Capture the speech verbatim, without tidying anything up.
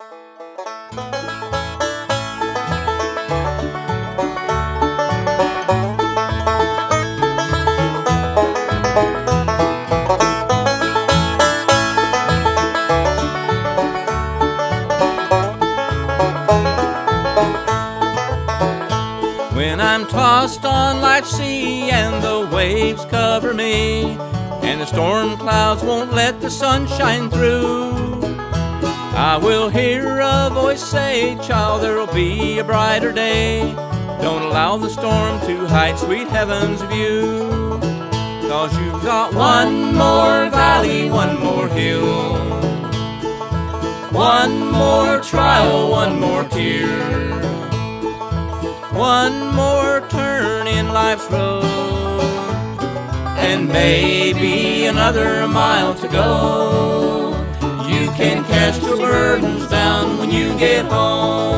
When I'm tossed on life's sea and the waves cover me, and the storm clouds won't let the sun shine through, I will hear a voice say, "Child, there'll be a brighter day. Don't allow the storm to hide sweet heaven's view. 'Cause you've got one more valley, one more hill, one more trial, one more tear, one more turn in life's road, and maybe another mile to go. You can cast your burdens down when you get home.